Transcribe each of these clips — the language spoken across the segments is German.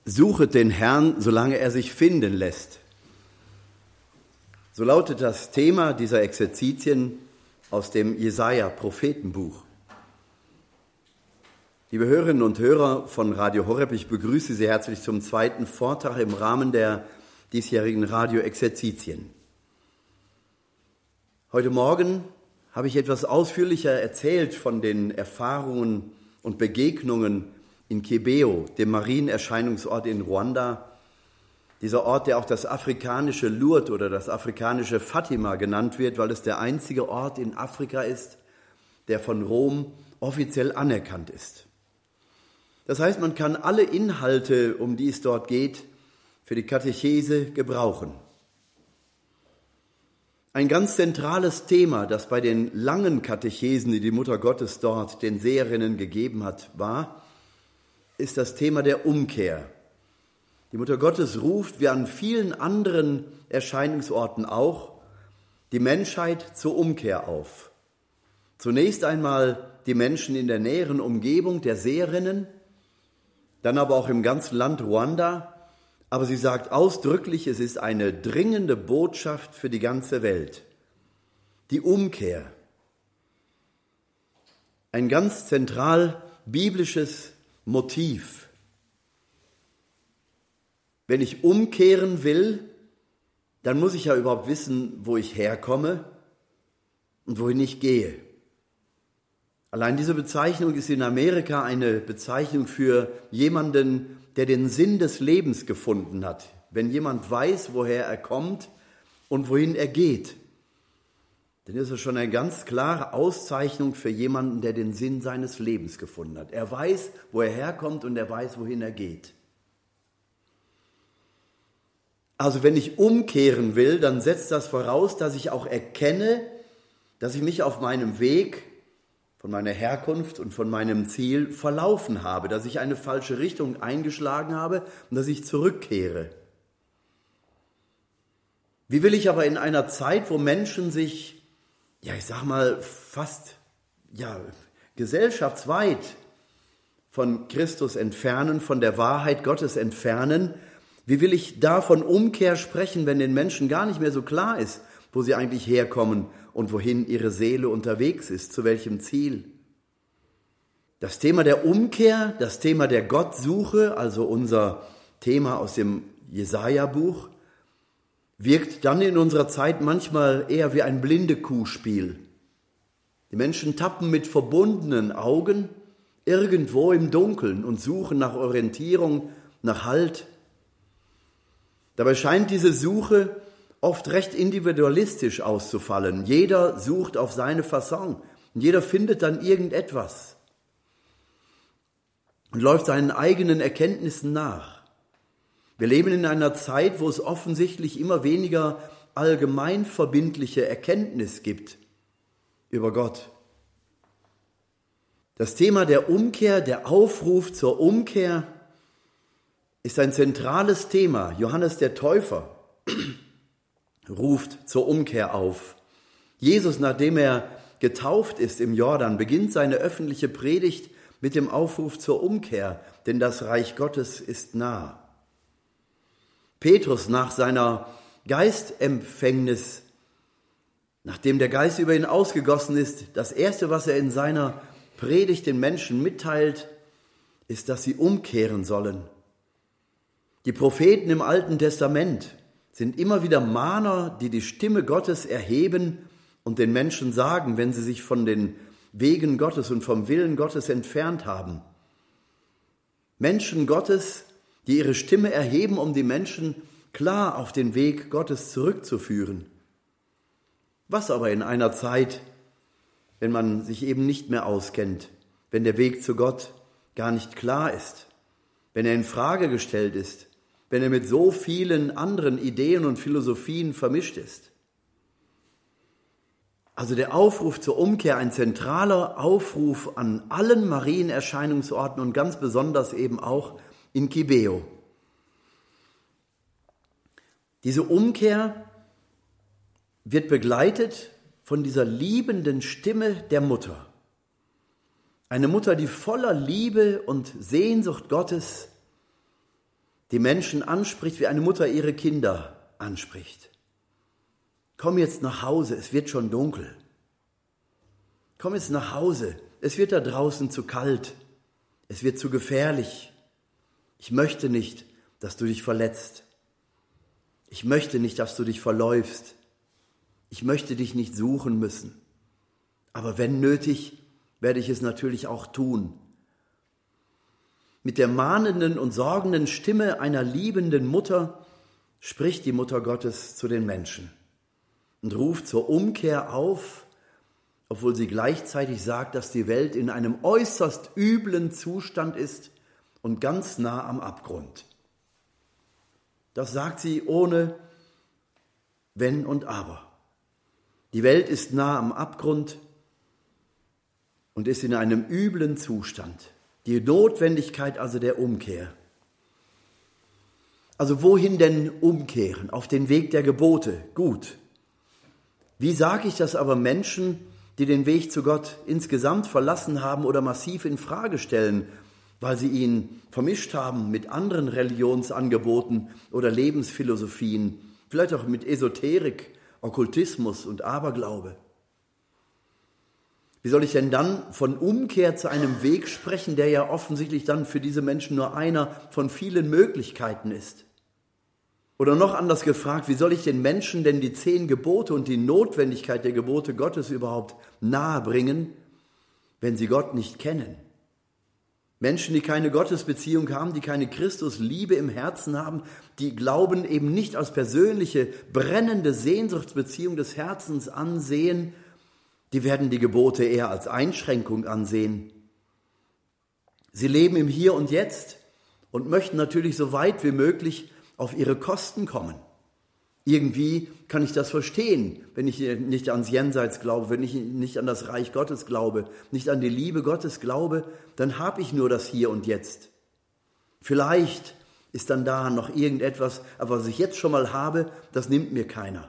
Suchet den Herrn, solange er sich finden lässt. So lautet das Thema dieser Exerzitien aus dem Jesaja-Prophetenbuch. Liebe Hörerinnen und Hörer von Radio Horeb, ich begrüße Sie herzlich zum zweiten Vortrag im Rahmen der diesjährigen Radio-Exerzitien. Heute Morgen habe ich etwas ausführlicher erzählt von den Erfahrungen und Begegnungen in Kibeho, dem Marienerscheinungsort in Ruanda. Dieser Ort, der auch das afrikanische Lourdes oder das afrikanische Fatima genannt wird, weil es der einzige Ort in Afrika ist, der von Rom offiziell anerkannt ist. Das heißt, man kann alle Inhalte, um die es dort geht, für die Katechese gebrauchen. Ein ganz zentrales Thema, das bei den langen Katechesen, die die Mutter Gottes dort den Seherinnen gegeben hat, war, ist das Thema der Umkehr. Die Mutter Gottes ruft, wie an vielen anderen Erscheinungsorten auch, die Menschheit zur Umkehr auf. Zunächst einmal die Menschen in der näheren Umgebung der Seherinnen, dann aber auch im ganzen Land Ruanda. Aber sie sagt ausdrücklich, es ist eine dringende Botschaft für die ganze Welt. Die Umkehr. Ein ganz zentral biblisches Motiv. Wenn ich umkehren will, dann muss ich ja überhaupt wissen, wo ich herkomme und wohin ich gehe. Allein diese Bezeichnung ist in Amerika eine Bezeichnung für jemanden, der den Sinn des Lebens gefunden hat. Wenn jemand weiß, woher er kommt und wohin er geht, dann ist es schon eine ganz klare Auszeichnung für jemanden, der den Sinn seines Lebens gefunden hat. Er weiß, wo er herkommt und er weiß, wohin er geht. Also wenn ich umkehren will, dann setzt das voraus, dass ich auch erkenne, dass ich mich auf meinem Weg von meiner Herkunft und von meinem Ziel verlaufen habe, dass ich eine falsche Richtung eingeschlagen habe und dass ich zurückkehre. Wie will ich aber in einer Zeit, wo Menschen sich, fast gesellschaftsweit von Christus entfernen, von der Wahrheit Gottes entfernen, wie will ich da von Umkehr sprechen, wenn den Menschen gar nicht mehr so klar ist, wo sie eigentlich herkommen und wohin ihre Seele unterwegs ist, zu welchem Ziel? Das Thema der Umkehr, das Thema der Gottsuche, also unser Thema aus dem Jesaja-Buch, wirkt dann in unserer Zeit manchmal eher wie ein Blinde-Kuh-Spiel. Die Menschen tappen mit verbundenen Augen irgendwo im Dunkeln und suchen nach Orientierung, nach Halt. Dabei scheint diese Suche oft recht individualistisch auszufallen. Jeder sucht auf seine Fasson und jeder findet dann irgendetwas und läuft seinen eigenen Erkenntnissen nach. Wir leben in einer Zeit, wo es offensichtlich immer weniger allgemein verbindliche Erkenntnis gibt über Gott. Das Thema der Umkehr, der Aufruf zur Umkehr, ist ein zentrales Thema. Johannes der Täufer ruft zur Umkehr auf. Jesus, nachdem er getauft ist im Jordan, beginnt seine öffentliche Predigt mit dem Aufruf zur Umkehr, denn das Reich Gottes ist nah. Petrus nach seiner Geistempfängnis, nachdem der Geist über ihn ausgegossen ist, das Erste, was er in seiner Predigt den Menschen mitteilt, ist, dass sie umkehren sollen. Die Propheten im Alten Testament sind immer wieder Mahner, die die Stimme Gottes erheben und den Menschen sagen, wenn sie sich von den Wegen Gottes und vom Willen Gottes entfernt haben. Menschen Gottes, die ihre Stimme erheben, um die Menschen klar auf den Weg Gottes zurückzuführen. Was aber in einer Zeit, wenn man sich eben nicht mehr auskennt, wenn der Weg zu Gott gar nicht klar ist, wenn er in Frage gestellt ist, wenn er mit so vielen anderen Ideen und Philosophien vermischt ist. Also der Aufruf zur Umkehr, ein zentraler Aufruf an allen Marienerscheinungsorten und ganz besonders eben auch in Kibeho. Diese Umkehr wird begleitet von dieser liebenden Stimme der Mutter. Eine Mutter, die voller Liebe und Sehnsucht Gottes die Menschen anspricht, wie eine Mutter ihre Kinder anspricht. Komm jetzt nach Hause, es wird schon dunkel. Komm jetzt nach Hause, es wird da draußen zu kalt, es wird zu gefährlich. Ich möchte nicht, dass du dich verletzt. Ich möchte nicht, dass du dich verläufst. Ich möchte dich nicht suchen müssen. Aber wenn nötig, werde ich es natürlich auch tun. Mit der mahnenden und sorgenden Stimme einer liebenden Mutter spricht die Mutter Gottes zu den Menschen und ruft zur Umkehr auf, obwohl sie gleichzeitig sagt, dass die Welt in einem äußerst üblen Zustand ist und ganz nah am Abgrund. Das sagt sie ohne Wenn und Aber. Die Welt ist nah am Abgrund und ist in einem üblen Zustand. Die Notwendigkeit also der Umkehr. Also wohin denn umkehren? Auf den Weg der Gebote. Gut. Wie sage ich das aber Menschen, die den Weg zu Gott insgesamt verlassen haben oder massiv in Frage stellen, weil sie ihn vermischt haben mit anderen Religionsangeboten oder Lebensphilosophien, vielleicht auch mit Esoterik, Okkultismus und Aberglaube? Wie soll ich denn dann von Umkehr zu einem Weg sprechen, der ja offensichtlich dann für diese Menschen nur einer von vielen Möglichkeiten ist? Oder noch anders gefragt, wie soll ich den Menschen denn die 10 Gebote und die Notwendigkeit der Gebote Gottes überhaupt nahebringen, wenn sie Gott nicht kennen? Menschen, die keine Gottesbeziehung haben, die keine Christusliebe im Herzen haben, die Glauben eben nicht als persönliche, brennende Sehnsuchtsbeziehung des Herzens ansehen, die werden die Gebote eher als Einschränkung ansehen. Sie leben im Hier und Jetzt und möchten natürlich so weit wie möglich auf ihre Kosten kommen. Irgendwie kann ich das verstehen, wenn ich nicht ans Jenseits glaube, wenn ich nicht an das Reich Gottes glaube, nicht an die Liebe Gottes glaube, dann habe ich nur das Hier und Jetzt. Vielleicht ist dann da noch irgendetwas, aber was ich jetzt schon mal habe, das nimmt mir keiner.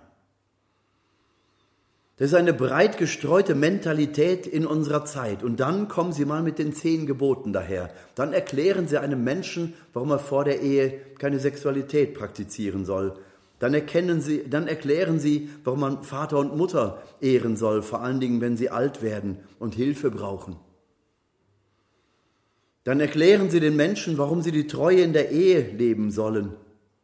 Das ist eine breit gestreute Mentalität in unserer Zeit. Und dann kommen sie mal mit den 10 Geboten daher. Dann erklären sie einem Menschen, warum er vor der Ehe keine Sexualität praktizieren soll. Dann erklären sie, warum man Vater und Mutter ehren soll, vor allen Dingen, wenn sie alt werden und Hilfe brauchen. Dann erklären sie den Menschen, warum sie die Treue in der Ehe leben sollen.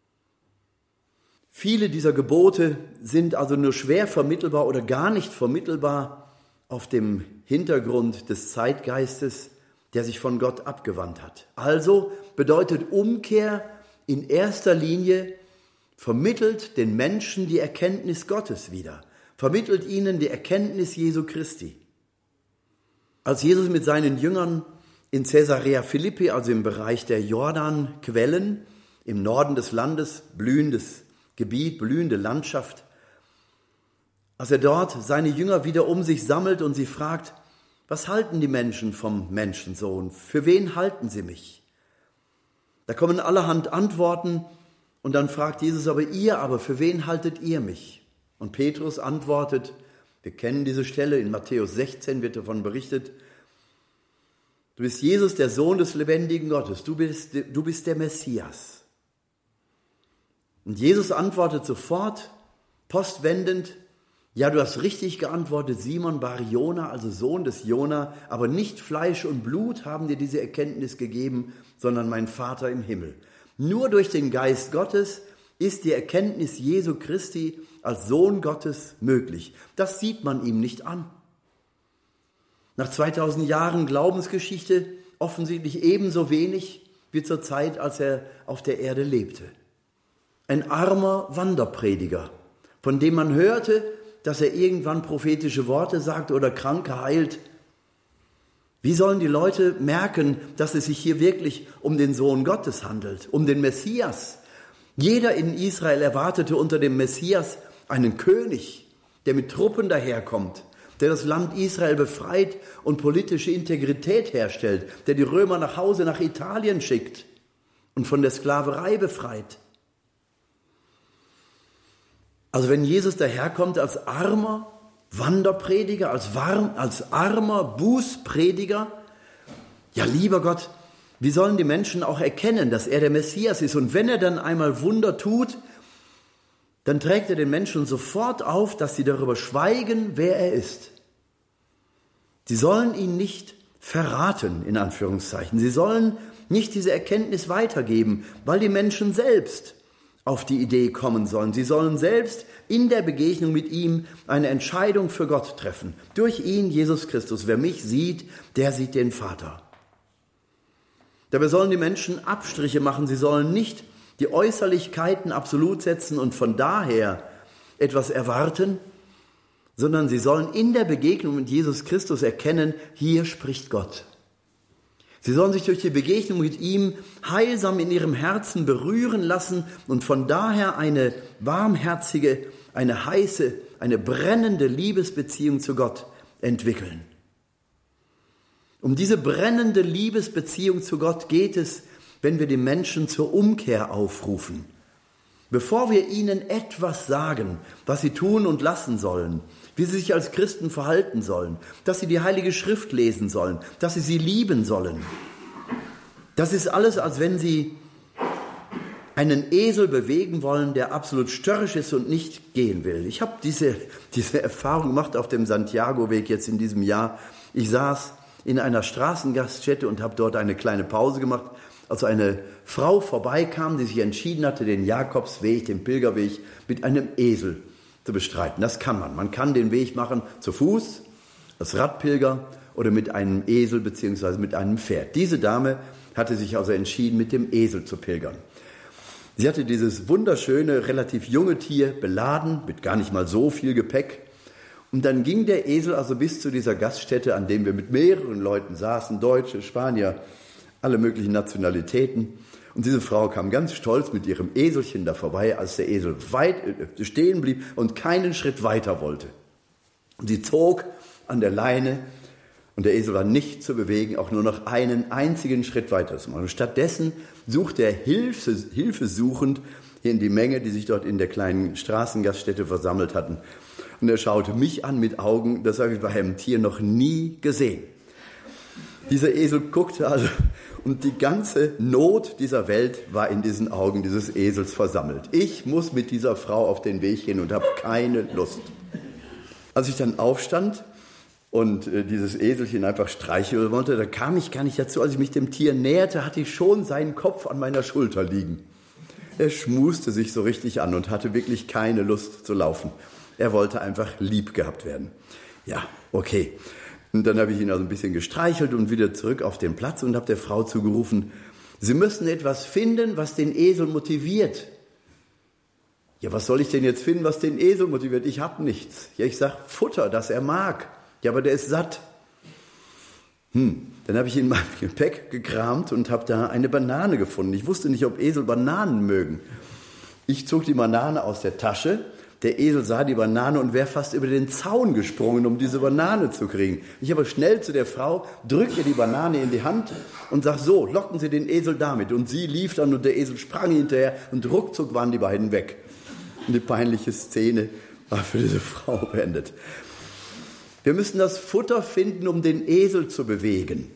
Viele dieser Gebote sind also nur schwer vermittelbar oder gar nicht vermittelbar auf dem Hintergrund des Zeitgeistes, der sich von Gott abgewandt hat. Also bedeutet Umkehr in erster Linie, vermittelt den Menschen die Erkenntnis Gottes wieder, vermittelt ihnen die Erkenntnis Jesu Christi. Als Jesus mit seinen Jüngern in Caesarea Philippi, also im Bereich der Jordanquellen, im Norden des Landes, blühendes Gebiet, blühende Landschaft, als er dort seine Jünger wieder um sich sammelt und sie fragt, was halten die Menschen vom Menschensohn? Für wen halten sie mich? Da kommen allerhand Antworten und dann fragt Jesus aber für wen haltet ihr mich? Und Petrus antwortet, wir kennen diese Stelle, in Matthäus 16 wird davon berichtet, du bist Jesus, der Sohn des lebendigen Gottes, du bist der Messias. Und Jesus antwortet sofort, postwendend, ja, du hast richtig geantwortet, Simon Bar Jona, also Sohn des Jona, aber nicht Fleisch und Blut haben dir diese Erkenntnis gegeben, sondern mein Vater im Himmel. Nur durch den Geist Gottes ist die Erkenntnis Jesu Christi als Sohn Gottes möglich. Das sieht man ihm nicht an. Nach 2000 Jahren Glaubensgeschichte offensichtlich ebenso wenig wie zur Zeit, als er auf der Erde lebte. Ein armer Wanderprediger, von dem man hörte, dass er irgendwann prophetische Worte sagt oder Kranke heilt. Wie sollen die Leute merken, dass es sich hier wirklich um den Sohn Gottes handelt, um den Messias? Jeder in Israel erwartete unter dem Messias einen König, der mit Truppen daherkommt, der das Land Israel befreit und politische Integrität herstellt, der die Römer nach Hause nach Italien schickt und von der Sklaverei befreit. Also wenn Jesus daherkommt als armer Wanderprediger, als armer Bußprediger, ja lieber Gott, Wie sollen die Menschen auch erkennen, dass er der Messias ist? Und wenn er dann einmal Wunder tut, dann trägt er den Menschen sofort auf, dass sie darüber schweigen, wer er ist. Sie sollen ihn nicht verraten, in Anführungszeichen. Sie sollen nicht diese Erkenntnis weitergeben, weil die Menschen selbst auf die Idee kommen sollen. Sie sollen selbst in der Begegnung mit ihm eine Entscheidung für Gott treffen. Durch ihn, Jesus Christus. Wer mich sieht, der sieht den Vater. Dabei sollen die Menschen Abstriche machen. Sie sollen nicht die Äußerlichkeiten absolut setzen und von daher etwas erwarten, sondern sie sollen in der Begegnung mit Jesus Christus erkennen, hier spricht Gott. Sie sollen sich durch die Begegnung mit ihm heilsam in ihrem Herzen berühren lassen und von daher eine warmherzige, eine heiße, eine brennende Liebesbeziehung zu Gott entwickeln. Um diese brennende Liebesbeziehung zu Gott geht es, wenn wir die Menschen zur Umkehr aufrufen. Bevor wir ihnen etwas sagen, was sie tun und lassen sollen, wie sie sich als Christen verhalten sollen, dass sie die Heilige Schrift lesen sollen, dass sie lieben sollen. Das ist alles, als wenn sie einen Esel bewegen wollen, der absolut störrisch ist und nicht gehen will. Ich habe diese Erfahrung gemacht auf dem Santiago-Weg jetzt in diesem Jahr. Ich saß in einer Straßengaststätte und habe dort eine kleine Pause gemacht, als eine Frau vorbeikam, die sich entschieden hatte, den Jakobsweg, den Pilgerweg, mit einem Esel zu bestreiten. Das kann man. Man kann den Weg machen zu Fuß, als Radpilger oder mit einem Esel bzw. mit einem Pferd. Diese Dame hatte sich also entschieden, mit dem Esel zu pilgern. Sie hatte dieses wunderschöne, relativ junge Tier beladen, mit gar nicht mal so viel Gepäck. Und dann ging der Esel also bis zu dieser Gaststätte, an dem wir mit mehreren Leuten saßen, Deutsche, Spanier, alle möglichen Nationalitäten. Und diese Frau kam ganz stolz mit ihrem Eselchen da vorbei, als der Esel weit stehen blieb und keinen Schritt weiter wollte. Und sie zog an der Leine und der Esel war nicht zu bewegen, auch nur noch einen einzigen Schritt weiter zu machen. Und stattdessen suchte er Hilfe suchend in die Menge, die sich dort in der kleinen Straßengaststätte versammelt hatten. Und er schaute mich an mit Augen, das habe ich bei einem Tier noch nie gesehen. Dieser Esel guckte also und die ganze Not dieser Welt war in diesen Augen dieses Esels versammelt. Ich muss mit dieser Frau auf den Weg gehen und habe keine Lust. Als ich dann aufstand und dieses Eselchen einfach streicheln wollte, da kam ich gar nicht dazu. Als ich mich dem Tier näherte, hatte ich schon seinen Kopf an meiner Schulter liegen. Er schmuste sich so richtig an und hatte wirklich keine Lust zu laufen. Er wollte einfach lieb gehabt werden. Ja, okay. Und dann habe ich ihn also ein bisschen gestreichelt und wieder zurück auf den Platz und habe der Frau zugerufen, Sie müssen etwas finden, was den Esel motiviert. Ja, was soll ich denn jetzt finden, was den Esel motiviert? Ich habe nichts. Ja, ich sage Futter, das er mag. Ja, aber der ist satt. Dann habe ich in meinem Gepäck gekramt und habe da eine Banane gefunden. Ich wusste nicht, ob Esel Bananen mögen. Ich zog die Banane aus der Tasche. Der Esel sah die Banane und wäre fast über den Zaun gesprungen, um diese Banane zu kriegen. Ich aber schnell zu der Frau, drückte ihr die Banane in die Hand und sag so, locken Sie den Esel damit. Und sie lief dann und der Esel sprang hinterher und ruckzuck waren die beiden weg. Und die peinliche Szene war für diese Frau beendet. Wir müssen das Futter finden, um den Esel zu bewegen.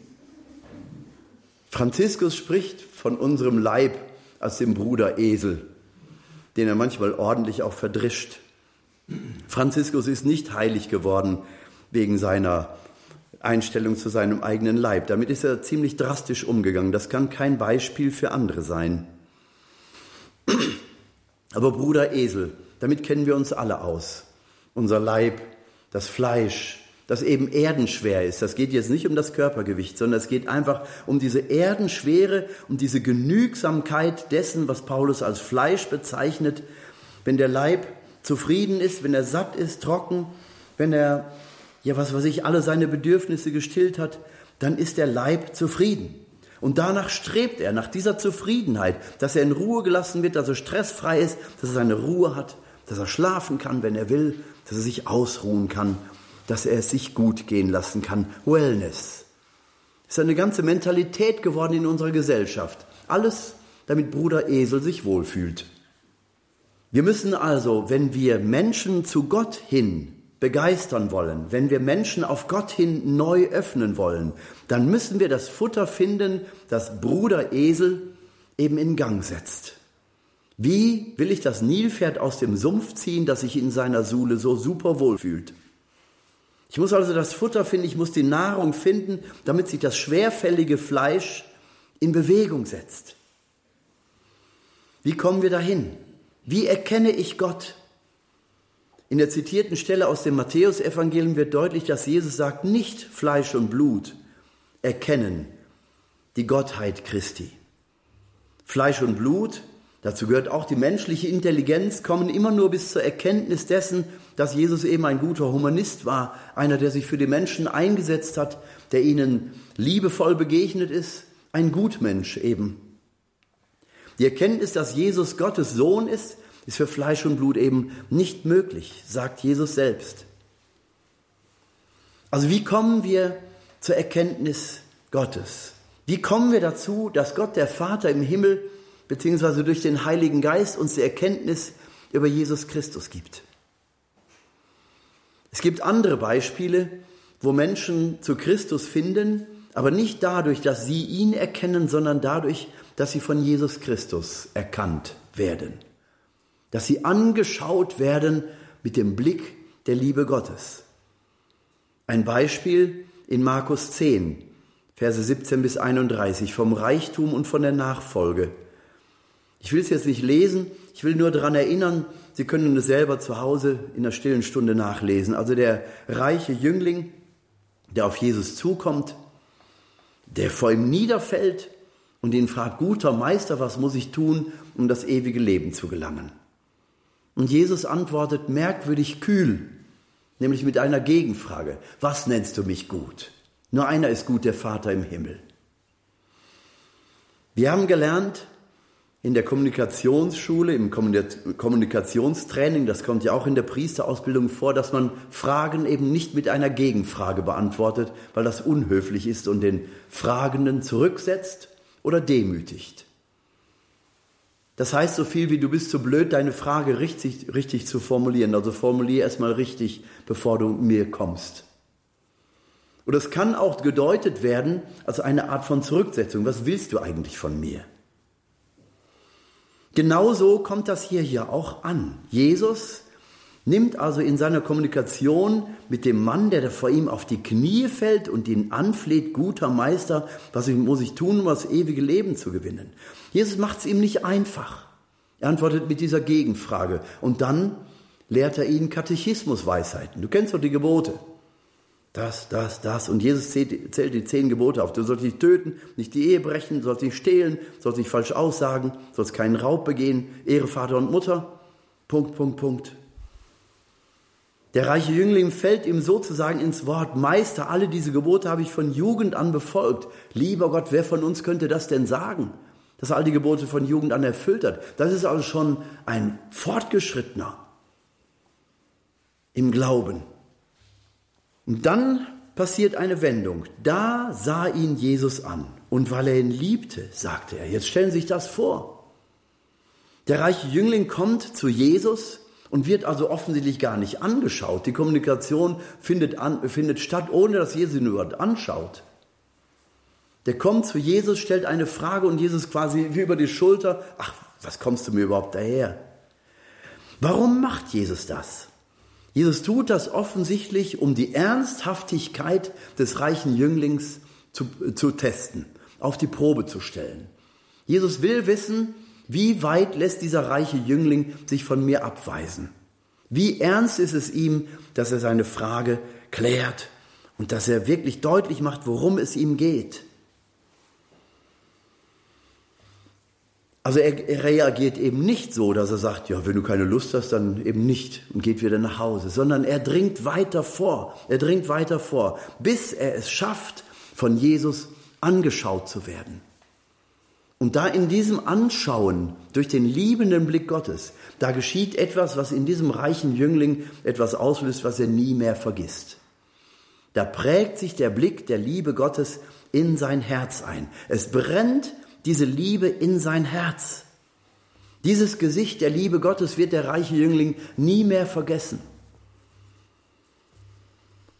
Franziskus spricht von unserem Leib als dem Bruder Esel, den er manchmal ordentlich auch verdrischt. Franziskus ist nicht heilig geworden wegen seiner Einstellung zu seinem eigenen Leib. Damit ist er ziemlich drastisch umgegangen. Das kann kein Beispiel für andere sein. Aber Bruder Esel, damit kennen wir uns alle aus. Unser Leib, das Fleisch, das eben erdenschwer ist. Das geht jetzt nicht um das Körpergewicht, sondern es geht einfach um diese Erdenschwere, um diese Genügsamkeit dessen, was Paulus als Fleisch bezeichnet. Wenn der Leib zufrieden ist, wenn er satt ist, trocken, wenn er, alle seine Bedürfnisse gestillt hat, dann ist der Leib zufrieden. Und danach strebt er, nach dieser Zufriedenheit, dass er in Ruhe gelassen wird, dass er stressfrei ist, dass er seine Ruhe hat, dass er schlafen kann, wenn er will, dass er sich ausruhen kann, dass er es sich gut gehen lassen kann. Wellness. Das ist eine ganze Mentalität geworden in unserer Gesellschaft. Alles, damit Bruder Esel sich wohlfühlt. Wir müssen also, wenn wir Menschen zu Gott hin begeistern wollen, wenn wir Menschen auf Gott hin neu öffnen wollen, dann müssen wir das Futter finden, das Bruder Esel eben in Gang setzt. Wie will ich das Nilpferd aus dem Sumpf ziehen, das sich in seiner Suhle so super wohl fühlt? Ich muss also das Futter finden, ich muss die Nahrung finden, damit sich das schwerfällige Fleisch in Bewegung setzt. Wie kommen wir dahin? Wie erkenne ich Gott? In der zitierten Stelle aus dem Matthäusevangelium wird deutlich, dass Jesus sagt, nicht Fleisch und Blut erkennen die Gottheit Christi. Fleisch und Blut, dazu gehört auch die menschliche Intelligenz, kommen immer nur bis zur Erkenntnis dessen, dass Jesus eben ein guter Humanist war, einer, der sich für die Menschen eingesetzt hat, der ihnen liebevoll begegnet ist, ein Gutmensch eben. Die Erkenntnis, dass Jesus Gottes Sohn ist für Fleisch und Blut eben nicht möglich, sagt Jesus selbst. Also wie kommen wir zur Erkenntnis Gottes? Wie kommen wir dazu, dass Gott, der Vater im Himmel, beziehungsweise durch den Heiligen Geist uns die Erkenntnis über Jesus Christus gibt? Es gibt andere Beispiele, wo Menschen zu Christus finden, aber nicht dadurch, dass sie ihn erkennen, sondern dadurch, dass sie von Jesus Christus erkannt werden. Dass sie angeschaut werden mit dem Blick der Liebe Gottes. Ein Beispiel in Markus 10, Verse 17 bis 31, vom Reichtum und von der Nachfolge. Ich will es jetzt nicht lesen, ich will nur daran erinnern, Sie können es selber zu Hause in der stillen Stunde nachlesen. Also der reiche Jüngling, der auf Jesus zukommt, der vor ihm niederfällt und ihn fragt, guter Meister, was muss ich tun, um das ewige Leben zu gelangen? Und Jesus antwortet merkwürdig kühl, nämlich mit einer Gegenfrage. Was nennst du mich gut? Nur einer ist gut, der Vater im Himmel. Wir haben gelernt in der Kommunikationsschule, im Kommunikationstraining, das kommt ja auch in der Priesterausbildung vor, dass man Fragen eben nicht mit einer Gegenfrage beantwortet, weil das unhöflich ist und den Fragenden zurücksetzt oder demütigt. Das heißt so viel wie, du bist zu blöd, deine Frage richtig zu formulieren. Also formuliere erstmal richtig, bevor du mir kommst. Und es kann auch gedeutet werden als eine Art von Zurücksetzung. Was willst du eigentlich von mir? Genauso kommt das hier auch an. Jesus nimmt also in seiner Kommunikation mit dem Mann, der vor ihm auf die Knie fällt und ihn anfleht, guter Meister, was muss ich tun, um das ewige Leben zu gewinnen? Jesus macht es ihm nicht einfach. Er antwortet mit dieser Gegenfrage und dann lehrt er ihn Katechismusweisheiten. Du kennst doch die Gebote. Das. Und Jesus zählt die 10 Gebote auf. Du sollst nicht töten, nicht die Ehe brechen, sollst nicht stehlen, sollst nicht falsch aussagen, sollst keinen Raub begehen, Ehre Vater und Mutter. Punkt. Der reiche Jüngling fällt ihm sozusagen ins Wort, Meister, alle diese Gebote habe ich von Jugend an befolgt. Lieber Gott, wer von uns könnte das denn sagen, dass er all die Gebote von Jugend an erfüllt hat? Das ist also schon ein Fortgeschrittener im Glauben. Und dann passiert eine Wendung. Da sah ihn Jesus an. Und weil er ihn liebte, sagte er, jetzt stellen Sie sich das vor. Der reiche Jüngling kommt zu Jesus und wird also offensichtlich gar nicht angeschaut. Die Kommunikation findet statt, ohne dass Jesus ihn überhaupt anschaut. Der kommt zu Jesus, stellt eine Frage und Jesus quasi wie über die Schulter, ach, was kommst du mir überhaupt daher? Warum macht Jesus das? Jesus tut das offensichtlich, um die Ernsthaftigkeit des reichen Jünglings zu testen, auf die Probe zu stellen. Jesus will wissen, wie weit lässt dieser reiche Jüngling sich von mir abweisen? Wie ernst ist es ihm, dass er seine Frage klärt und dass er wirklich deutlich macht, worum es ihm geht? Also er reagiert eben nicht so, dass er sagt, ja, wenn du keine Lust hast, dann eben nicht und geht wieder nach Hause, sondern er dringt weiter vor, bis er es schafft, von Jesus angeschaut zu werden. Und da in diesem Anschauen durch den liebenden Blick Gottes, da geschieht etwas, was in diesem reichen Jüngling etwas auslöst, was er nie mehr vergisst. Da prägt sich der Blick der Liebe Gottes in sein Herz ein. Es brennt diese Liebe in sein Herz. Dieses Gesicht der Liebe Gottes wird der reiche Jüngling nie mehr vergessen.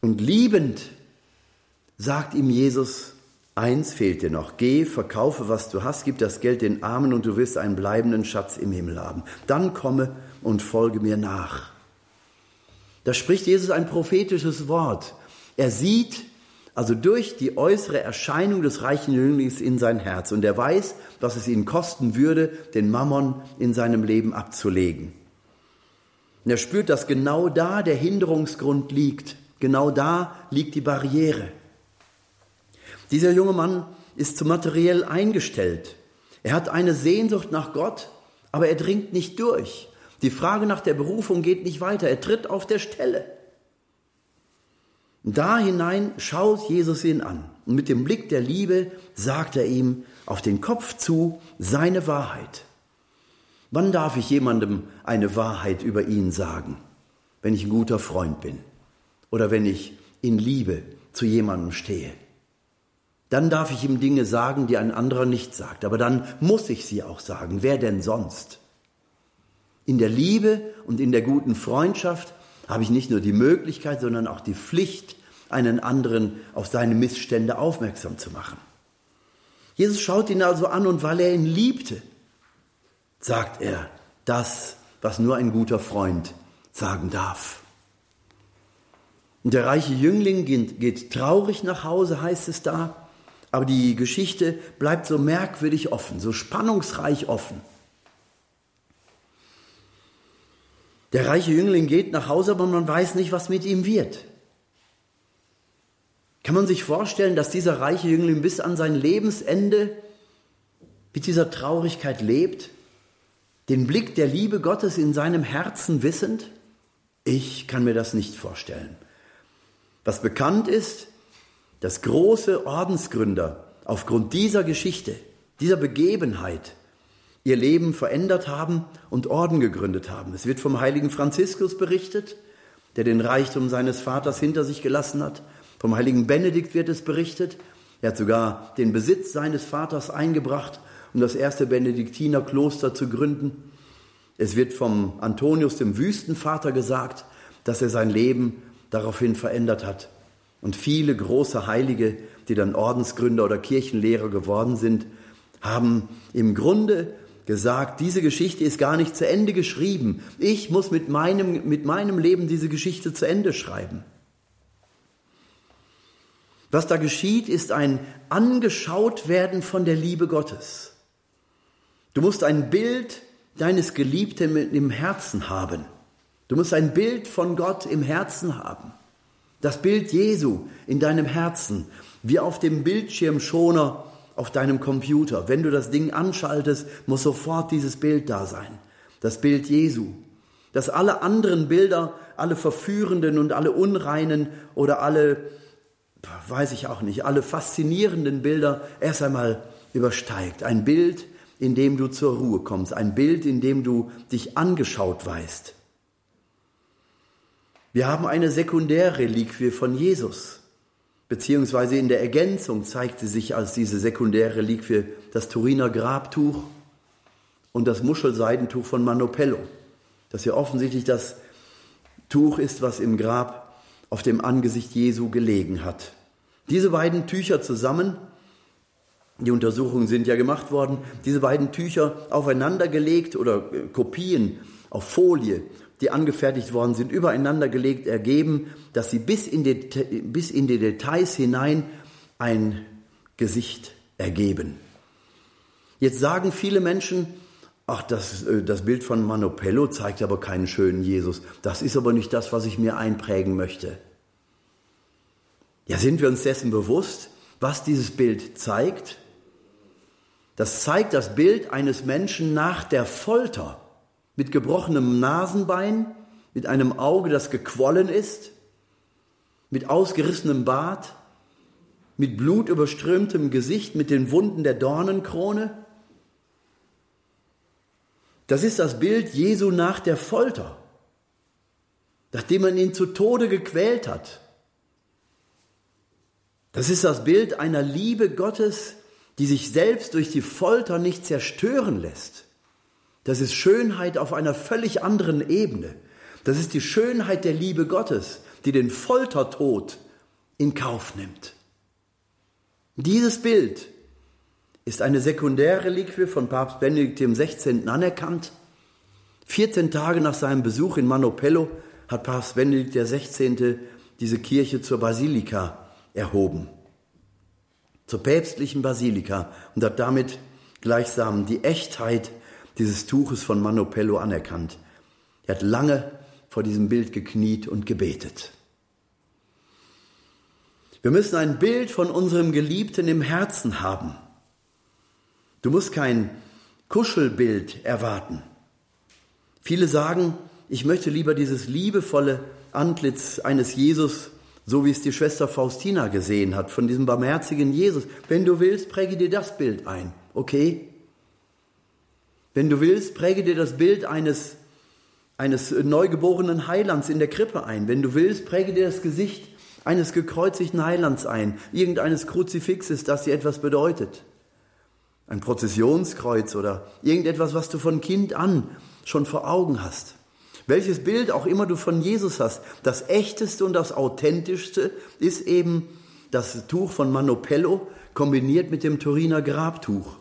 Und liebend sagt ihm Jesus, eins fehlt dir noch. Geh, verkaufe, was du hast, gib das Geld den Armen und du wirst einen bleibenden Schatz im Himmel haben. Dann komme und folge mir nach. Da spricht Jesus ein prophetisches Wort. Er sieht also durch die äußere Erscheinung des reichen Jünglings in sein Herz. Und er weiß, was es ihn kosten würde, den Mammon in seinem Leben abzulegen. Und er spürt, dass genau da der Hinderungsgrund liegt. Genau da liegt die Barriere. Dieser junge Mann ist zu materiell eingestellt. Er hat eine Sehnsucht nach Gott, aber er dringt nicht durch. Die Frage nach der Berufung geht nicht weiter. Er tritt auf der Stelle. Da hinein schaut Jesus ihn an. Und mit dem Blick der Liebe sagt er ihm auf den Kopf zu seine Wahrheit. Wann darf ich jemandem eine Wahrheit über ihn sagen? Wenn ich ein guter Freund bin oder wenn ich in Liebe zu jemandem stehe. Dann darf ich ihm Dinge sagen, die ein anderer nicht sagt. Aber dann muss ich sie auch sagen. Wer denn sonst? In der Liebe und in der guten Freundschaft habe ich nicht nur die Möglichkeit, sondern auch die Pflicht, einen anderen auf seine Missstände aufmerksam zu machen. Jesus schaut ihn also an und weil er ihn liebte, sagt er das, was nur ein guter Freund sagen darf. Und der reiche Jüngling geht traurig nach Hause, heißt es da, aber die Geschichte bleibt so merkwürdig offen, so spannungsreich offen. Der reiche Jüngling geht nach Hause, aber man weiß nicht, was mit ihm wird. Kann man sich vorstellen, dass dieser reiche Jüngling bis an sein Lebensende mit dieser Traurigkeit lebt? Den Blick der Liebe Gottes in seinem Herzen wissend? Ich kann mir das nicht vorstellen. Was bekannt ist, dass große Ordensgründer aufgrund dieser Geschichte, dieser Begebenheit, ihr Leben verändert haben und Orden gegründet haben. Es wird vom heiligen Franziskus berichtet, der den Reichtum seines Vaters hinter sich gelassen hat. Vom heiligen Benedikt wird es berichtet. Er hat sogar den Besitz seines Vaters eingebracht, um das erste Benediktinerkloster zu gründen. Es wird vom Antonius, dem Wüstenvater, gesagt, dass er sein Leben daraufhin verändert hat. Und viele große Heilige, die dann Ordensgründer oder Kirchenlehrer geworden sind, haben im Grunde gesagt, diese Geschichte ist gar nicht zu Ende geschrieben. Ich muss mit meinem Leben diese Geschichte zu Ende schreiben. Was da geschieht, ist ein Angeschautwerden von der Liebe Gottes. Du musst ein Bild deines Geliebten im Herzen haben. Du musst ein Bild von Gott im Herzen haben. Das Bild Jesu in deinem Herzen, wie auf dem Bildschirmschoner auf deinem Computer. Wenn du das Ding anschaltest, muss sofort dieses Bild da sein. Das Bild Jesu. Dass alle anderen Bilder, alle verführenden und alle unreinen oder alle, weiß ich auch nicht, alle faszinierenden Bilder erst einmal übersteigt. Ein Bild, in dem du zur Ruhe kommst. Ein Bild, in dem du dich angeschaut weißt. Wir haben eine Sekundärreliquie von Jesus. Beziehungsweise in der Ergänzung zeigt sie sich als diese Sekundärreliquie das Turiner Grabtuch und das Muschelseidentuch von Manopello, das ja offensichtlich das Tuch ist, was im Grab auf dem Angesicht Jesu gelegen hat. Diese beiden Tücher zusammen, die Untersuchungen sind ja gemacht worden, diese beiden Tücher aufeinander gelegt oder Kopien auf Folie, die angefertigt worden sind, übereinander gelegt, ergeben, dass sie bis in die Details hinein ein Gesicht ergeben. Jetzt sagen viele Menschen, ach, das Bild von Manopello zeigt aber keinen schönen Jesus. Das ist aber nicht das, was ich mir einprägen möchte. Ja, sind wir uns dessen bewusst, was dieses Bild zeigt? Das zeigt das Bild eines Menschen nach der Folter. Mit gebrochenem Nasenbein, mit einem Auge, das gequollen ist, mit ausgerissenem Bart, mit blutüberströmtem Gesicht, mit den Wunden der Dornenkrone. Das ist das Bild Jesu nach der Folter, nachdem man ihn zu Tode gequält hat. Das ist das Bild einer Liebe Gottes, die sich selbst durch die Folter nicht zerstören lässt. Das ist Schönheit auf einer völlig anderen Ebene. Das ist die Schönheit der Liebe Gottes, die den Foltertod in Kauf nimmt. Dieses Bild ist eine Sekundärreliquie von Papst Benedikt XVI. Anerkannt. 14 Tage nach seinem Besuch in Manopello hat Papst Benedikt XVI. Diese Kirche zur Basilika erhoben, zur päpstlichen Basilika, und hat damit gleichsam die Echtheit dieses Tuches von Manopello anerkannt. Er hat lange vor diesem Bild gekniet und gebetet. Wir müssen ein Bild von unserem Geliebten im Herzen haben. Du musst kein Kuschelbild erwarten. Viele sagen, ich möchte lieber dieses liebevolle Antlitz eines Jesus, so wie es die Schwester Faustina gesehen hat, von diesem barmherzigen Jesus. Wenn du willst, präge dir das Bild ein, okay? Wenn du willst, präge dir das Bild eines neugeborenen Heilands in der Krippe ein. Wenn du willst, präge dir das Gesicht eines gekreuzigten Heilands ein, irgendeines Kruzifixes, das dir etwas bedeutet. Ein Prozessionskreuz oder irgendetwas, was du von Kind an schon vor Augen hast. Welches Bild auch immer du von Jesus hast, das echteste und das authentischste ist eben das Tuch von Manopello kombiniert mit dem Turiner Grabtuch.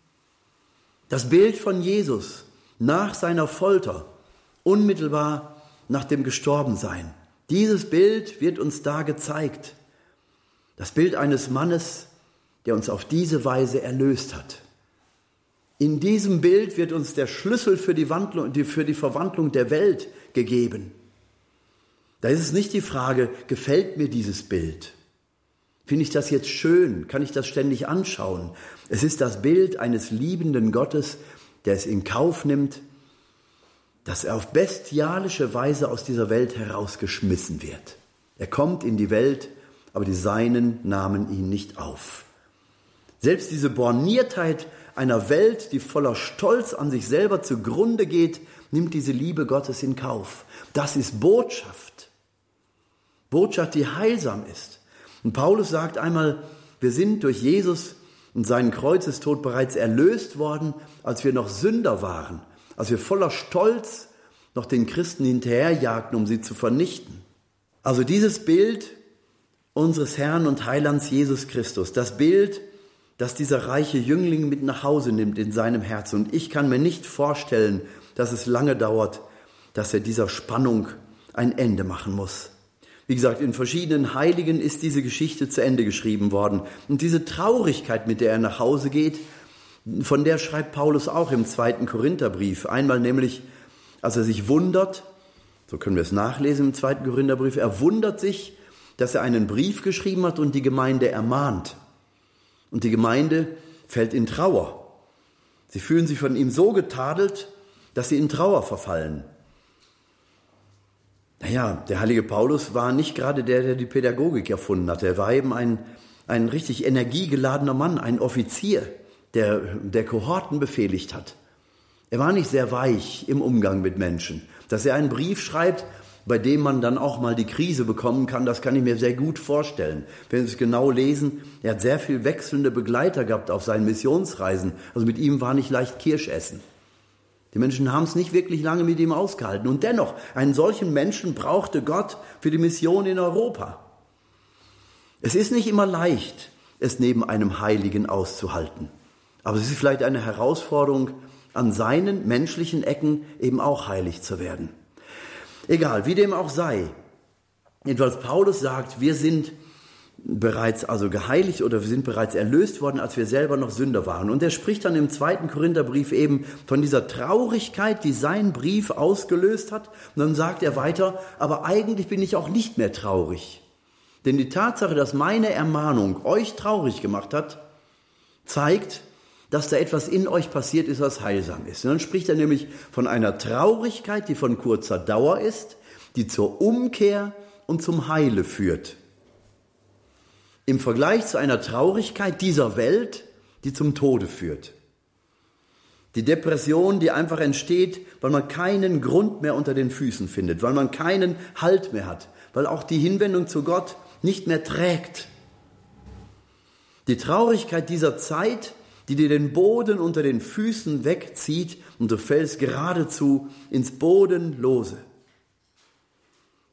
Das Bild von Jesus nach seiner Folter, unmittelbar nach dem Gestorbensein. Dieses Bild wird uns da gezeigt. Das Bild eines Mannes, der uns auf diese Weise erlöst hat. In diesem Bild wird uns der Schlüssel für die Verwandlung der Welt gegeben. Da ist es nicht die Frage, gefällt mir dieses Bild? Finde ich das jetzt schön? Kann ich das ständig anschauen? Es ist das Bild eines liebenden Gottes, der es in Kauf nimmt, dass er auf bestialische Weise aus dieser Welt herausgeschmissen wird. Er kommt in die Welt, aber die Seinen nahmen ihn nicht auf. Selbst diese Borniertheit einer Welt, die voller Stolz an sich selber zugrunde geht, nimmt diese Liebe Gottes in Kauf. Das ist Botschaft. Botschaft, die heilsam ist. Und Paulus sagt einmal, wir sind durch Jesus und seinen Kreuzestod bereits erlöst worden, als wir noch Sünder waren, als wir voller Stolz noch den Christen hinterherjagten, um sie zu vernichten. Also dieses Bild unseres Herrn und Heilands Jesus Christus, das Bild, das dieser reiche Jüngling mit nach Hause nimmt in seinem Herzen. Und ich kann mir nicht vorstellen, dass es lange dauert, dass er dieser Spannung ein Ende machen muss. Wie gesagt, in verschiedenen Heiligen ist diese Geschichte zu Ende geschrieben worden. Und diese Traurigkeit, mit der er nach Hause geht, von der schreibt Paulus auch im 2. Korintherbrief. Einmal nämlich, als er sich wundert, so können wir es nachlesen im 2. Korintherbrief, er wundert sich, dass er einen Brief geschrieben hat und die Gemeinde ermahnt. Und die Gemeinde fällt in Trauer. Sie fühlen sich von ihm so getadelt, dass sie in Trauer verfallen. Naja, der heilige Paulus war nicht gerade der die Pädagogik erfunden hat. Er war eben ein richtig energiegeladener Mann, ein Offizier, der Kohorten befehligt hat. Er war nicht sehr weich im Umgang mit Menschen. Dass er einen Brief schreibt, bei dem man dann auch mal die Krise bekommen kann, das kann ich mir sehr gut vorstellen. Wenn Sie es genau lesen, er hat sehr viel wechselnde Begleiter gehabt auf seinen Missionsreisen. Also mit ihm war nicht leicht Kirschessen. Die Menschen haben es nicht wirklich lange mit ihm ausgehalten. Und dennoch, einen solchen Menschen brauchte Gott für die Mission in Europa. Es ist nicht immer leicht, es neben einem Heiligen auszuhalten. Aber es ist vielleicht eine Herausforderung, an seinen menschlichen Ecken eben auch heilig zu werden. Egal, wie dem auch sei. Jedenfalls Paulus sagt, wir sind bereits geheiligt oder wir sind bereits erlöst worden, als wir selber noch Sünder waren. Und er spricht dann im 2. Korintherbrief eben von dieser Traurigkeit, die sein Brief ausgelöst hat. Und dann sagt er weiter, aber eigentlich bin ich auch nicht mehr traurig. Denn die Tatsache, dass meine Ermahnung euch traurig gemacht hat, zeigt, dass da etwas in euch passiert ist, was heilsam ist. Und dann spricht er nämlich von einer Traurigkeit, die von kurzer Dauer ist, die zur Umkehr und zum Heile führt. Im Vergleich zu einer Traurigkeit dieser Welt, die zum Tode führt. Die Depression, die einfach entsteht, weil man keinen Grund mehr unter den Füßen findet, weil man keinen Halt mehr hat, weil auch die Hinwendung zu Gott nicht mehr trägt. Die Traurigkeit dieser Zeit, die dir den Boden unter den Füßen wegzieht und du fällst geradezu ins Bodenlose.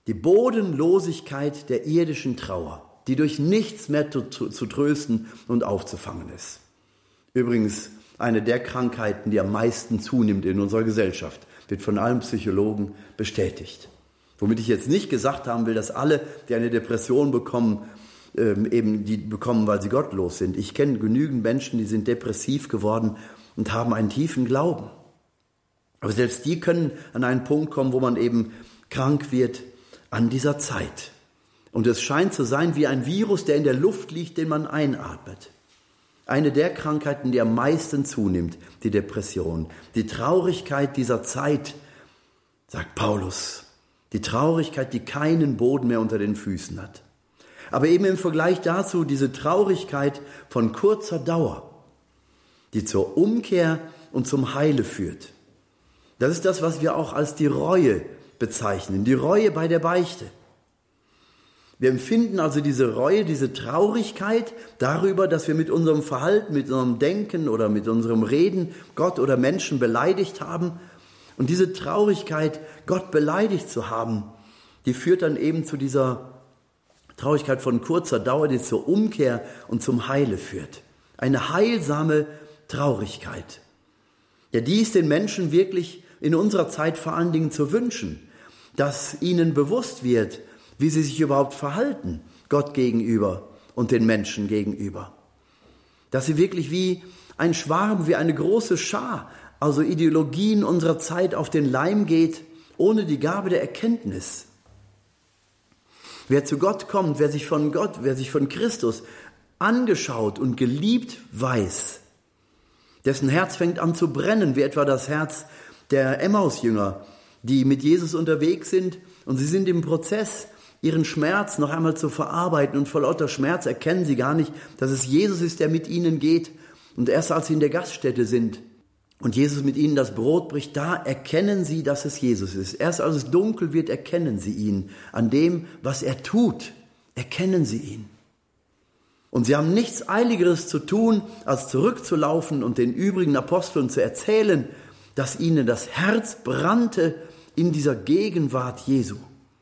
Die Bodenlosigkeit der irdischen Trauer, die durch nichts mehr zu trösten und aufzufangen ist. Übrigens eine der Krankheiten, die am meisten zunimmt in unserer Gesellschaft, wird von allen Psychologen bestätigt. Womit ich jetzt nicht gesagt haben will, dass alle, die eine Depression bekommen, eben die bekommen, weil sie gottlos sind. Ich kenne genügend Menschen, die sind depressiv geworden und haben einen tiefen Glauben. Aber selbst die können an einen Punkt kommen, wo man eben krank wird an dieser Zeit. Und es scheint zu sein wie ein Virus, der in der Luft liegt, den man einatmet. Eine der Krankheiten, die am meisten zunimmt, die Depression. Die Traurigkeit dieser Zeit, sagt Paulus. Die Traurigkeit, die keinen Boden mehr unter den Füßen hat. Aber eben im Vergleich dazu diese Traurigkeit von kurzer Dauer, die zur Umkehr und zum Heile führt. Das ist das, was wir auch als die Reue bezeichnen. Die Reue bei der Beichte. Wir empfinden also diese Reue, diese Traurigkeit darüber, dass wir mit unserem Verhalten, mit unserem Denken oder mit unserem Reden Gott oder Menschen beleidigt haben. Und diese Traurigkeit, Gott beleidigt zu haben, die führt dann eben zu dieser Traurigkeit von kurzer Dauer, die zur Umkehr und zum Heile führt. Eine heilsame Traurigkeit. Ja, die ist den Menschen wirklich in unserer Zeit vor allen Dingen zu wünschen, dass ihnen bewusst wird, wie sie sich überhaupt verhalten, Gott gegenüber und den Menschen gegenüber. Dass sie wirklich wie ein Schwarm, wie eine große Schar, also Ideologien unserer Zeit auf den Leim geht, ohne die Gabe der Erkenntnis. Wer zu Gott kommt, wer sich von Christus angeschaut und geliebt weiß, dessen Herz fängt an zu brennen, wie etwa das Herz der Emmaus-Jünger, die mit Jesus unterwegs sind und sie sind im Prozess, ihren Schmerz noch einmal zu verarbeiten und vor lauter Schmerz erkennen sie gar nicht, dass es Jesus ist, der mit ihnen geht. Und erst als sie in der Gaststätte sind und Jesus mit ihnen das Brot bricht, da erkennen sie, dass es Jesus ist. Erst als es dunkel wird, erkennen sie ihn. An dem, was er tut, erkennen sie ihn. Und sie haben nichts Eiligeres zu tun, als zurückzulaufen und den übrigen Aposteln zu erzählen, dass ihnen das Herz brannte in dieser Gegenwart Jesu.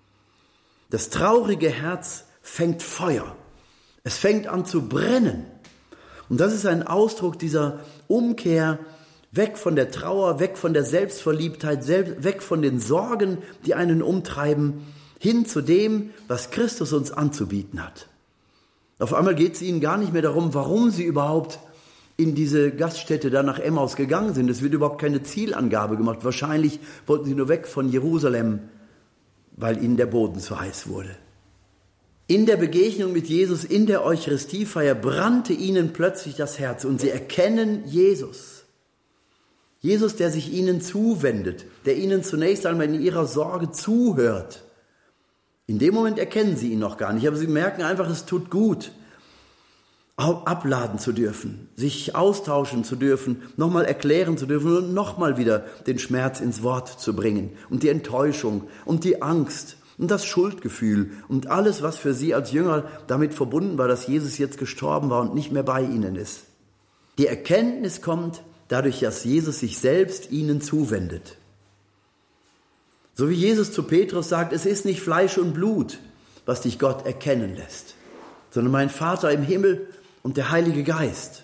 Das traurige Herz fängt Feuer. Es fängt an zu brennen. Und das ist ein Ausdruck dieser Umkehr, weg von der Trauer, weg von der Selbstverliebtheit, weg von den Sorgen, die einen umtreiben, hin zu dem, was Christus uns anzubieten hat. Auf einmal geht es ihnen gar nicht mehr darum, warum sie überhaupt in diese Gaststätte da nach Emmaus gegangen sind. Es wird überhaupt keine Zielangabe gemacht. Wahrscheinlich wollten sie nur weg von Jerusalem, weil ihnen der Boden zu heiß wurde. In der Begegnung mit Jesus, in der Eucharistiefeier, brannte ihnen plötzlich das Herz und sie erkennen Jesus. Jesus, der sich ihnen zuwendet, der ihnen zunächst einmal in ihrer Sorge zuhört. In dem Moment erkennen sie ihn noch gar nicht, aber sie merken einfach, es tut gut, abladen zu dürfen, sich austauschen zu dürfen, nochmal erklären zu dürfen und nochmal wieder den Schmerz ins Wort zu bringen und die Enttäuschung und die Angst und das Schuldgefühl und alles, was für sie als Jünger damit verbunden war, dass Jesus jetzt gestorben war und nicht mehr bei ihnen ist. Die Erkenntnis kommt dadurch, dass Jesus sich selbst ihnen zuwendet. So wie Jesus zu Petrus sagt, es ist nicht Fleisch und Blut, was dich Gott erkennen lässt, sondern mein Vater im Himmel und der Heilige Geist.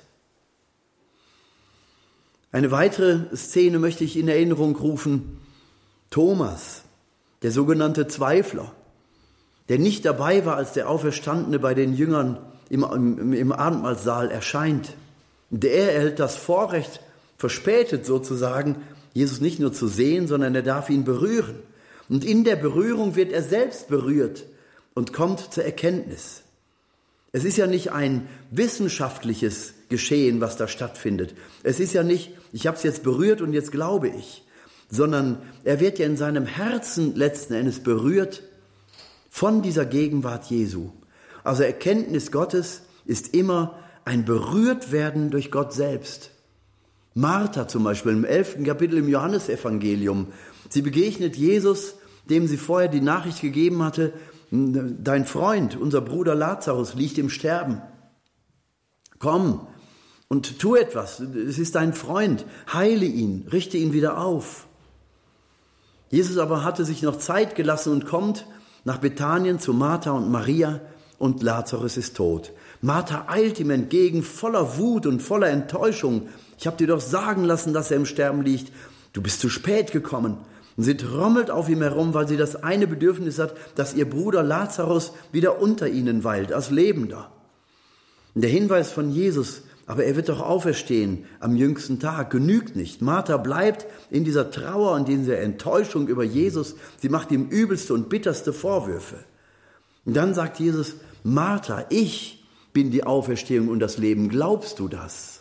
Eine weitere Szene möchte ich in Erinnerung rufen. Thomas, der sogenannte Zweifler, der nicht dabei war, als der Auferstandene bei den Jüngern im Abendmahlsaal erscheint. Der erhält das Vorrecht, verspätet sozusagen, Jesus nicht nur zu sehen, sondern er darf ihn berühren. Und in der Berührung wird er selbst berührt und kommt zur Erkenntnis. Es ist ja nicht ein wissenschaftliches Geschehen, was da stattfindet. Es ist ja nicht, ich habe es jetzt berührt und jetzt glaube ich, sondern er wird ja in seinem Herzen letzten Endes berührt von dieser Gegenwart Jesu. Also Erkenntnis Gottes ist immer ein Berührtwerden durch Gott selbst. Martha zum Beispiel im 11. Kapitel im Johannesevangelium. Sie begegnet Jesus, dem sie vorher die Nachricht gegeben hatte, dein Freund, unser Bruder Lazarus, liegt im Sterben. Komm und tu etwas. Es ist dein Freund. Heile ihn, richte ihn wieder auf. Jesus aber hatte sich noch Zeit gelassen und kommt nach Bethanien zu Martha und Maria und Lazarus ist tot. Martha eilt ihm entgegen, voller Wut und voller Enttäuschung. Ich habe dir doch sagen lassen, dass er im Sterben liegt. Du bist zu spät gekommen. Und sie trommelt auf ihm herum, weil sie das eine Bedürfnis hat, dass ihr Bruder Lazarus wieder unter ihnen weilt, als Lebender. Und der Hinweis von Jesus, aber er wird doch auferstehen am jüngsten Tag, genügt nicht. Martha bleibt in dieser Trauer und in dieser Enttäuschung über Jesus. Sie macht ihm übelste und bitterste Vorwürfe. Und dann sagt Jesus, Martha, ich bin die Auferstehung und das Leben. Glaubst du das?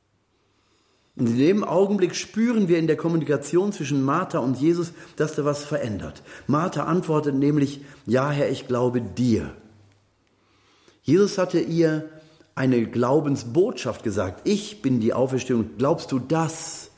Und in dem Augenblick spüren wir in der Kommunikation zwischen Martha und Jesus, dass da was verändert. Martha antwortet nämlich, ja Herr, ich glaube dir. Jesus hatte ihr eine Glaubensbotschaft gesagt. Ich bin die Auferstehung. Glaubst du das?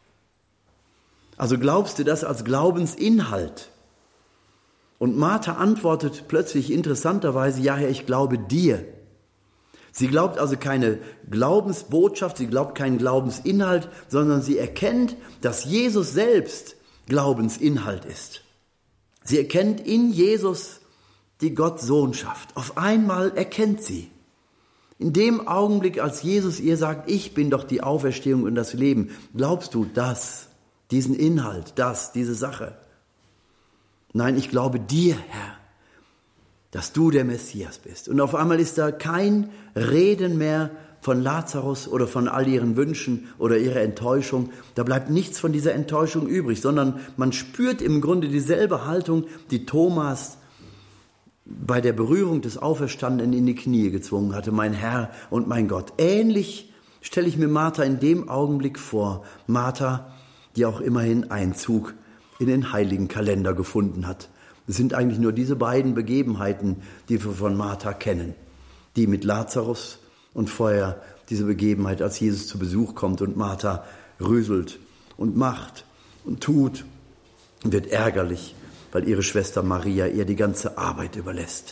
Also glaubst du das als Glaubensinhalt? Und Martha antwortet plötzlich interessanterweise, ja Herr, ich glaube dir. Sie glaubt also keine Glaubensbotschaft, sie glaubt keinen Glaubensinhalt, sondern sie erkennt, dass Jesus selbst Glaubensinhalt ist. Sie erkennt in Jesus die Gottsohnschaft. Auf einmal erkennt sie. In dem Augenblick, als Jesus ihr sagt, ich bin doch die Auferstehung und das Leben, glaubst du das, diesen Inhalt, diese Sache? Nein, ich glaube dir, Herr, dass du der Messias bist. Und auf einmal ist da kein Reden mehr von Lazarus oder von all ihren Wünschen oder ihrer Enttäuschung. Da bleibt nichts von dieser Enttäuschung übrig, sondern man spürt im Grunde dieselbe Haltung, die Thomas bei der Berührung des Auferstandenen in die Knie gezwungen hatte, mein Herr und mein Gott. Ähnlich stelle ich mir Martha in dem Augenblick vor. Martha, die auch immerhin Einzug in den heiligen Kalender gefunden hat. Es sind eigentlich nur diese beiden Begebenheiten, die wir von Martha kennen. Die mit Lazarus und vorher diese Begebenheit, als Jesus zu Besuch kommt und Martha rüselt und macht und tut und wird ärgerlich, weil ihre Schwester Maria ihr die ganze Arbeit überlässt.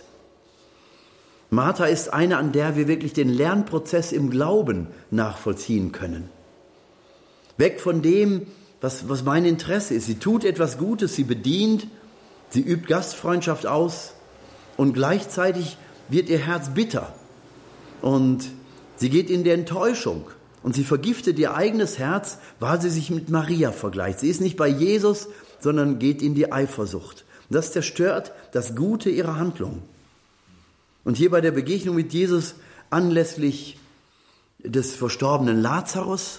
Martha ist eine, an der wir wirklich den Lernprozess im Glauben nachvollziehen können. Weg von dem, was mein Interesse ist. Sie tut etwas Gutes, sie bedient, sie übt Gastfreundschaft aus und gleichzeitig wird ihr Herz bitter und sie geht in die Enttäuschung und sie vergiftet ihr eigenes Herz, weil sie sich mit Maria vergleicht. Sie ist nicht bei Jesus, sondern geht in die Eifersucht. Und das zerstört das Gute ihrer Handlung. Und hier bei der Begegnung mit Jesus anlässlich des verstorbenen Lazarus,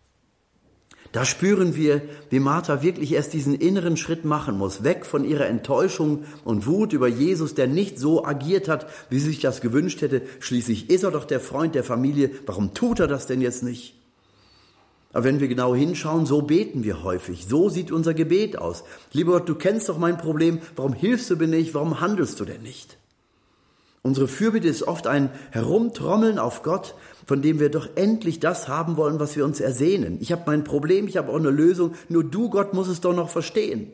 da spüren wir, wie Martha wirklich erst diesen inneren Schritt machen muss, weg von ihrer Enttäuschung und Wut über Jesus, der nicht so agiert hat, wie sie sich das gewünscht hätte. Schließlich ist er doch der Freund der Familie, warum tut er das denn jetzt nicht? Aber wenn wir genau hinschauen, so beten wir häufig, so sieht unser Gebet aus. Lieber Gott, du kennst doch mein Problem, warum hilfst du mir nicht, warum handelst du denn nicht? Unsere Fürbitte ist oft ein Herumtrommeln auf Gott, von dem wir doch endlich das haben wollen, was wir uns ersehnen. Ich habe mein Problem, ich habe auch eine Lösung, nur du, Gott, musst es doch noch verstehen.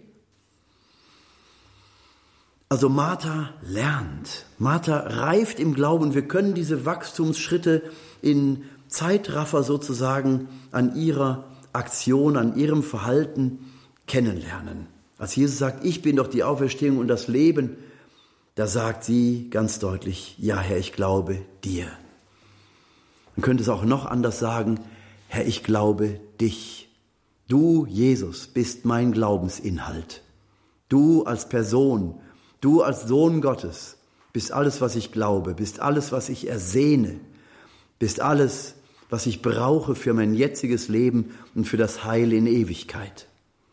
Also Martha lernt, Martha reift im Glauben. Wir können diese Wachstumsschritte in Zeitraffer sozusagen an ihrer Aktion, an ihrem Verhalten kennenlernen. Als Jesus sagt, ich bin doch die Auferstehung und das Leben, da sagt sie ganz deutlich, ja Herr, ich glaube dir. Man könnte es auch noch anders sagen, Herr, ich glaube dich. Du, Jesus, bist mein Glaubensinhalt. Du als Person, du als Sohn Gottes, bist alles, was ich glaube, bist alles, was ich ersehne, bist alles, was ich brauche für mein jetziges Leben und für das Heil in Ewigkeit.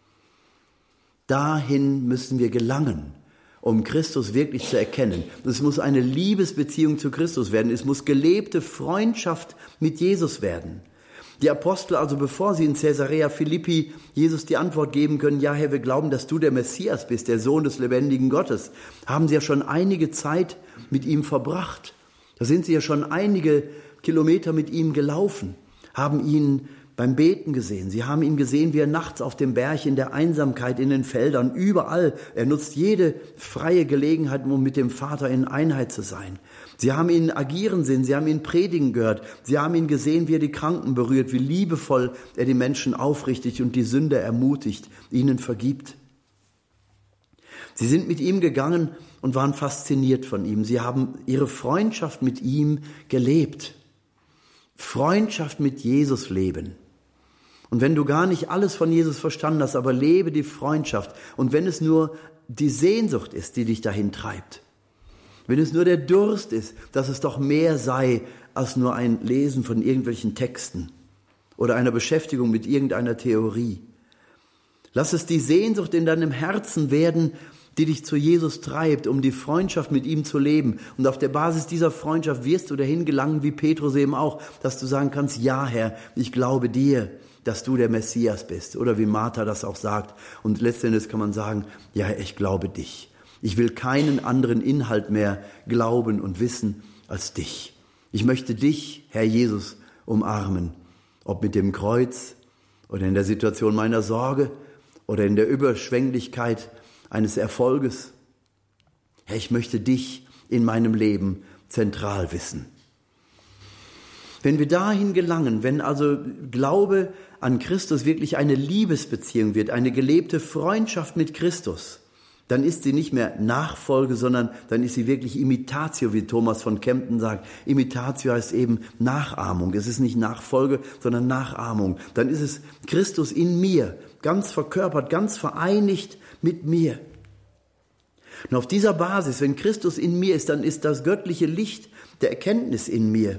Dahin müssen wir gelangen, um Christus wirklich zu erkennen. Es muss eine Liebesbeziehung zu Christus werden. Es muss gelebte Freundschaft mit Jesus werden. Die Apostel also, bevor sie in Caesarea Philippi Jesus die Antwort geben können, ja Herr, wir glauben, dass du der Messias bist, der Sohn des lebendigen Gottes, haben sie ja schon einige Zeit mit ihm verbracht. Da sind sie ja schon einige Kilometer mit ihm gelaufen, haben ihn beim Beten gesehen. Sie haben ihn gesehen, wie er nachts auf dem Berg in der Einsamkeit, in den Feldern, überall. Er nutzt jede freie Gelegenheit, um mit dem Vater in Einheit zu sein. Sie haben ihn agieren sehen, sie haben ihn predigen gehört. Sie haben ihn gesehen, wie er die Kranken berührt, wie liebevoll er die Menschen aufrichtigt und die Sünder ermutigt, ihnen vergibt. Sie sind mit ihm gegangen und waren fasziniert von ihm. Sie haben ihre Freundschaft mit ihm gelebt. Freundschaft mit Jesus leben. Und wenn du gar nicht alles von Jesus verstanden hast, aber lebe die Freundschaft. Und wenn es nur die Sehnsucht ist, die dich dahin treibt. Wenn es nur der Durst ist, dass es doch mehr sei als nur ein Lesen von irgendwelchen Texten oder einer Beschäftigung mit irgendeiner Theorie. Lass es die Sehnsucht in deinem Herzen werden, die dich zu Jesus treibt, um die Freundschaft mit ihm zu leben. Und auf der Basis dieser Freundschaft wirst du dahin gelangen, wie Petrus eben auch, dass du sagen kannst, ja Herr, ich glaube dir, dass du der Messias bist. Oder wie Martha das auch sagt. Und letztendlich kann man sagen, ja, ich glaube dich. Ich will keinen anderen Inhalt mehr glauben und wissen als dich. Ich möchte dich, Herr Jesus, umarmen. Ob mit dem Kreuz oder in der Situation meiner Sorge oder in der Überschwänglichkeit eines Erfolges. Herr, ich möchte dich in meinem Leben zentral wissen. Wenn wir dahin gelangen, wenn also Glaube an Christus wirklich eine Liebesbeziehung wird, eine gelebte Freundschaft mit Christus, dann ist sie nicht mehr Nachfolge, sondern dann ist sie wirklich Imitatio, wie Thomas von Kempten sagt. Imitatio heißt eben Nachahmung. Es ist nicht Nachfolge, sondern Nachahmung. Dann ist es Christus in mir, ganz verkörpert, ganz vereinigt mit mir. Und auf dieser Basis, wenn Christus in mir ist, dann ist das göttliche Licht der Erkenntnis in mir.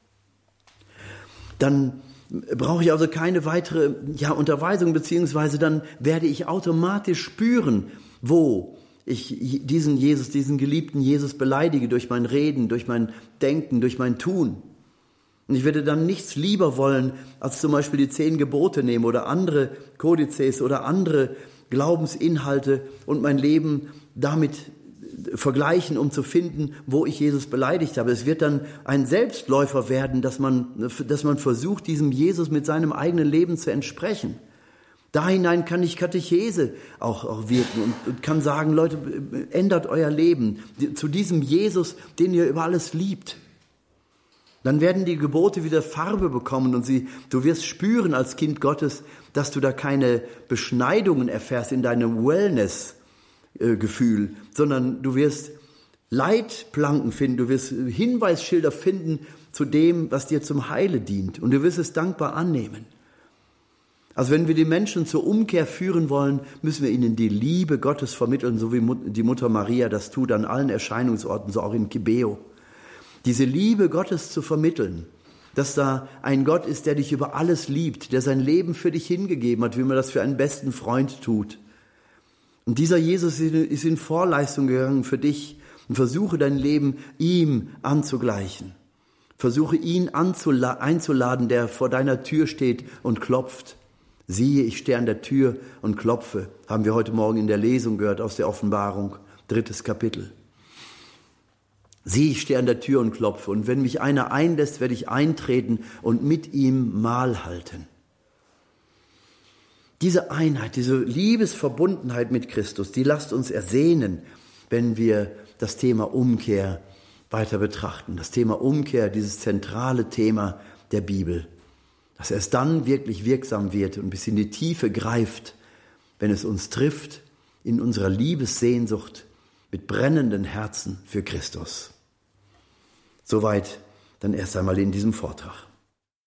Dann brauche ich also keine weitere Unterweisung, beziehungsweise dann werde ich automatisch spüren, wo ich diesen geliebten Jesus beleidige durch mein Reden, durch mein Denken, durch mein Tun. Und ich werde dann nichts lieber wollen, als zum Beispiel die 10 Gebote nehmen oder andere Kodizes oder andere Glaubensinhalte und mein Leben damit vergleichen, um zu finden, wo ich Jesus beleidigt habe. Es wird dann ein Selbstläufer werden, dass man versucht, diesem Jesus mit seinem eigenen Leben zu entsprechen. Da hinein kann ich Katechese auch wirken und kann sagen, Leute, ändert euer Leben zu diesem Jesus, den ihr über alles liebt. Dann werden die Gebote wieder Farbe bekommen und du wirst spüren als Kind Gottes, dass du da keine Beschneidungen erfährst in deinem Wellness-Gefühl, sondern du wirst Leitplanken finden, du wirst Hinweisschilder finden zu dem, was dir zum Heile dient und du wirst es dankbar annehmen. Also wenn wir die Menschen zur Umkehr führen wollen, müssen wir ihnen die Liebe Gottes vermitteln, so wie die Mutter Maria das tut an allen Erscheinungsorten, so auch in Kibeo. Diese Liebe Gottes zu vermitteln, dass da ein Gott ist, der dich über alles liebt, der sein Leben für dich hingegeben hat, wie man das für einen besten Freund tut. Und dieser Jesus ist in Vorleistung gegangen für dich und versuche dein Leben ihm anzugleichen. Versuche ihn einzuladen, der vor deiner Tür steht und klopft. Siehe, ich stehe an der Tür und klopfe, haben wir heute Morgen in der Lesung gehört aus der Offenbarung, 3. Kapitel. Siehe, ich stehe an der Tür und klopfe, und wenn mich einer einlässt, werde ich eintreten und mit ihm Mahl halten. Diese Einheit, diese Liebesverbundenheit mit Christus, die lasst uns ersehnen, wenn wir das Thema Umkehr weiter betrachten. Das Thema Umkehr, dieses zentrale Thema der Bibel. Dass erst dann wirklich wirksam wird und bis in die Tiefe greift, wenn es uns trifft in unserer Liebessehnsucht mit brennenden Herzen für Christus. Soweit dann erst einmal in diesem Vortrag.